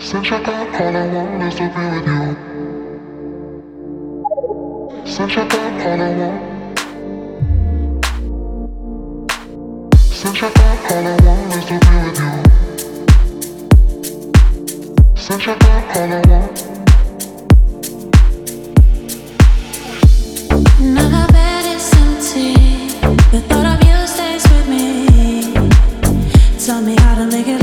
Since you got all I want is to be with you. Since you got all I want. Since you got all I want is to be with you. Since you got all I want. Now my bed is empty. The thought of you stays with me. Tell me how to make it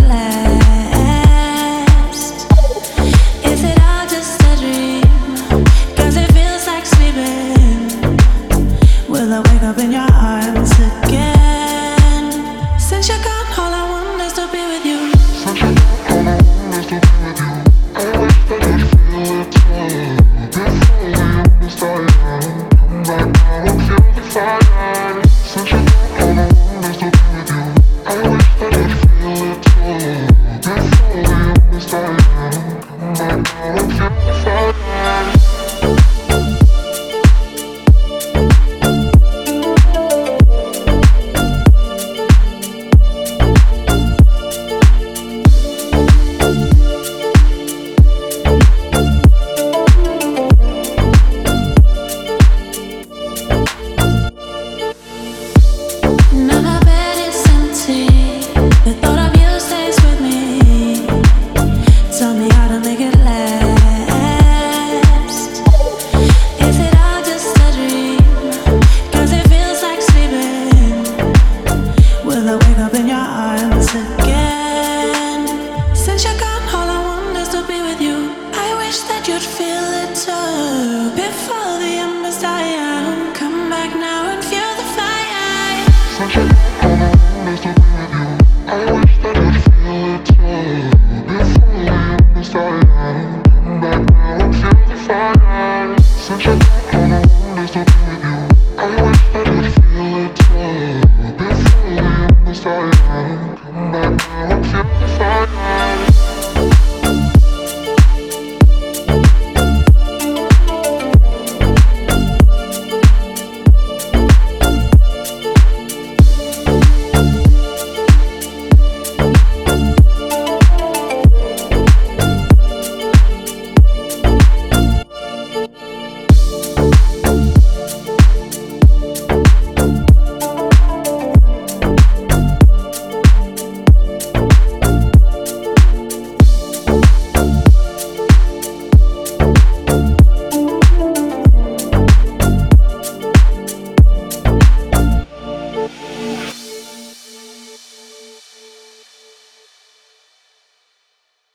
last. Is it all just a dream? 'Cause it feels like sleeping. Will I wake up in your arms again? Since you're gone, all I want is to be with you. Since you got all I want is to be with you. I wish that you'd feel it too. Before we missed our young. Come back now and feel the fire. Since you got all I want is to be with you. I wish that you'd feel it too. Before we missed our young. Come back now and feel the fire. Now my bed is empty. The thought of you stays with me. Tell me how to make it last. Is it all just a dream? 'Cause it feels like sleeping. Will I wake up in your arms again? Since you're gone, all I want is to be with you. I wish that you'd feel it too. Before the embers die out, come back now and feel the fire. Since you got all I want is to be with you. I wish that you'd feel it too. Before we missed our young. Come back now and feel the fire. Since you got